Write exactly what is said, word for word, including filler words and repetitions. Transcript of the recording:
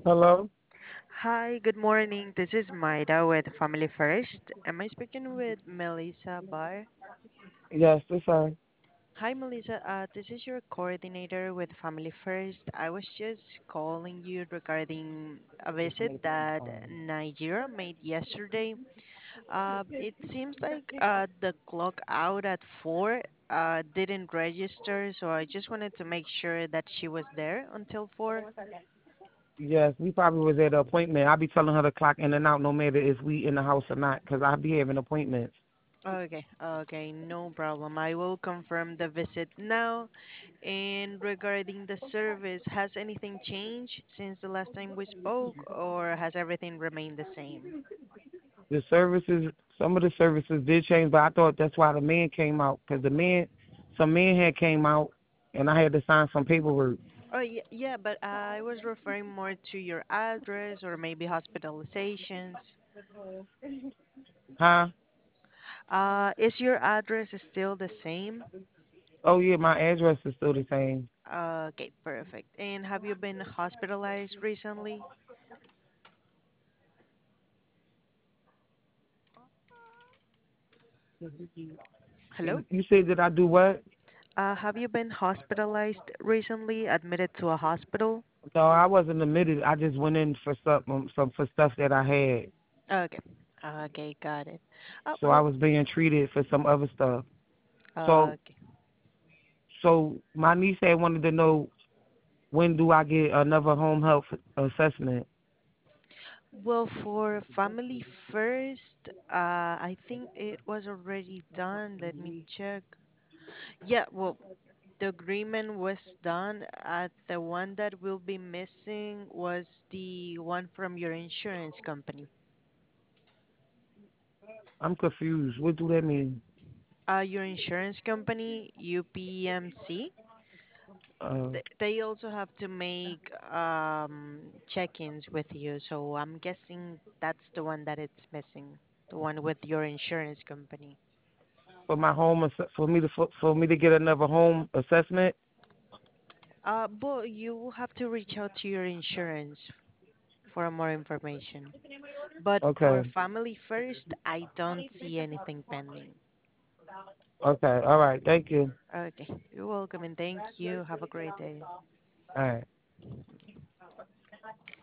Hello? Hi, good morning. This is Maida with Family First. Am I speaking with Melissa Barr? Yes, this her. Hi, Melissa. Uh, this is your coordinator with Family First. I was just calling you regarding a visit that Nigeria made yesterday. Uh, it seems like uh, the clock out at four uh, didn't register, so I just wanted to make sure that she was there until four. Yes, we probably was at an appointment. I be telling her to clock in and out no matter if we in the house or not, 'cause I be having appointments. Okay, okay, no problem. I will confirm the visit now. And regarding the service, has anything changed since the last time we spoke, or has everything remained the same? The services, some of the services did change, but I thought that's why the man came out, 'cause the man, some man had came out, and I had to sign some paperwork. Oh, yeah, yeah, but I was referring more to your address or maybe hospitalizations. Huh? Uh, is your address still the same? Oh yeah, my address is still the same. Okay, perfect. And have you been hospitalized recently? Hello? You said that I do what? Uh, have you been hospitalized recently, admitted to a hospital? No, I wasn't admitted. I just went in for some, some for stuff that I had. Okay. Okay, got it. Uh, So I well, was being treated for some other stuff. So, okay. so my niece had wanted to know when do I get another home health assessment. Well, for Family First, uh, I think it was already done. Let me check. Yeah, well, the agreement was done. Uh, the one that will be missing was the one from your insurance company. I'm confused. What do that mean? Uh, your insurance company, U P M C, Uh, th- they also have to make um, check-ins with you. So I'm guessing that's the one that it's missing, the one with your insurance company. for my home, ass- for me to for, for me to get another home assessment. Uh, but you will have to reach out to your insurance for more information. But for Okay. Family First, I don't see anything pending. Okay. All right. Thank you. Okay, you're welcome and thank you. Have a great day. All right.